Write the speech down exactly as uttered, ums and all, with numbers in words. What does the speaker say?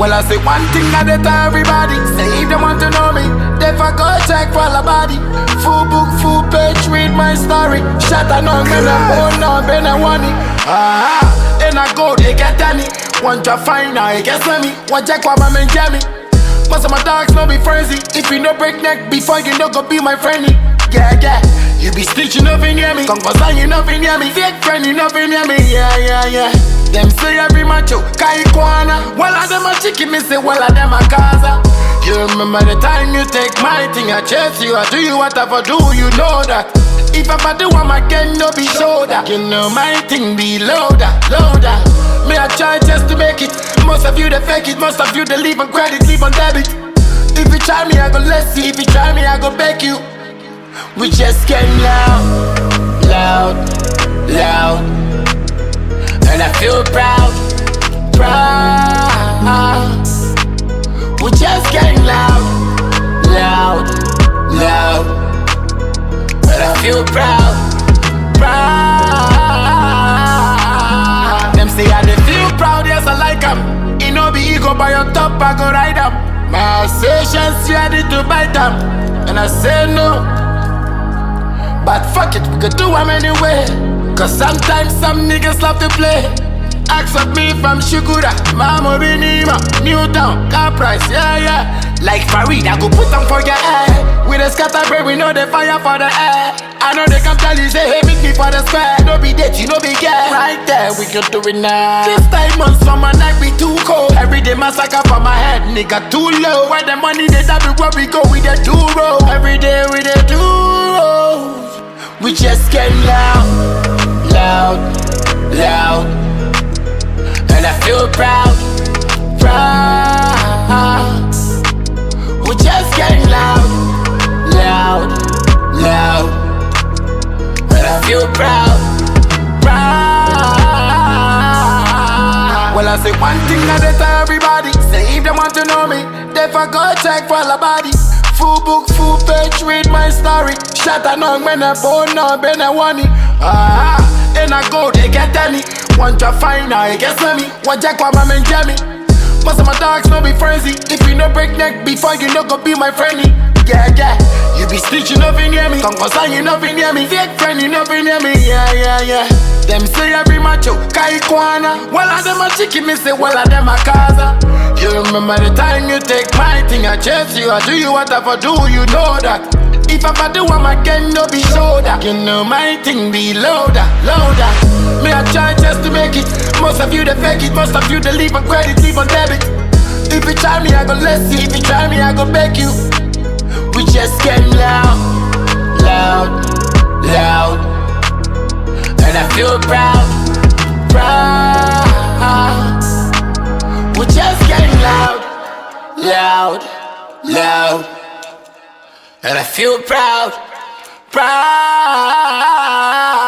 Well, I say one thing at a time, everybody. Say if they want to know me, they for go check for the body. Full book, full page, read my story. Shut up, no, man, I'm born now, Ben, I want it. Ah, and I go, they get any. Want to find out, they get me. Want check what my man Jammy. Most of my dogs no be frenzy. If you no break neck before you no go be my friendly. Yeah, yeah. You be stitching up in near me. Come cause you nothing near me. Fake friend, you nothing near me. Yeah, yeah, yeah. Them say every macho, kai kwana. Well, I them a chicken, me say, well, I them a casa. You remember the time you take my thing, I chase you, I do you whatever do, you know that. If I do one again, no be shoulder. You know my thing be loader, loader. Me I try just to make it. Most of you they fake it, most of you they leave on credit, leave on debit. If you try me, I go let's see. If you try me, I go beg you. We just get loud, loud, loud. And I feel proud, proud. We just getting loud, loud, loud. And I feel proud, proud. Them say I dey feel proud, yes I like them. It no be ego, by your top I go ride them. My assertions ready to bite them. And I say no, but fuck it, we could do them anyway. Cause sometimes some niggas love to play. Ask of me from Shukura, Mama Binima, Newtown, car price, yeah, yeah. Like Farid, I go put them for your head. With a scatter bread, we know the fire for the air. I know they come tell you, say, hey, meet me for the square. No be dead, you know be get right there, we can do it now. This time months from my night be too cold. Every day massacre for my head, nigga too low. Where the money they that be where we go, we the do roll. Every day we the do roll. We just get loud, loud, loud. And I feel proud, proud. We just getting loud, loud, loud. And I feel proud, proud. Well, I say one thing at a time, everybody. Say if they want to know me, they for go check for the body. Full book, full page, read my story. Shut up, no, when I born now, Ben, I want it. Ah, and I go, they get any. Want to find out, I guess me. Want check what my man Jammy. Most of my dogs no be frenzy. If you no break neck before you no go be my friendly. Yeah, yeah. You be stitching up in near me. Come cause you nothing near me. Fake friend, you nothing near me. Yeah, yeah, yeah. Them say every macho, kai kwana. Well, I them a chicken, me say, well, I them a casa. You remember the time you take my thing, I chase you, I do you whatever do, you know that. If I do one again, no be shoulder. You know my thing be loader, loader. Me I try just to make it. Most of you they fake it, most of you they leave on credit, leave on debit. If you try me, I go let's see. If you try me, I go beg you. We just get loud, loud, loud. And I feel proud, proud. We just getting loud, loud, loud. And I feel proud, proud.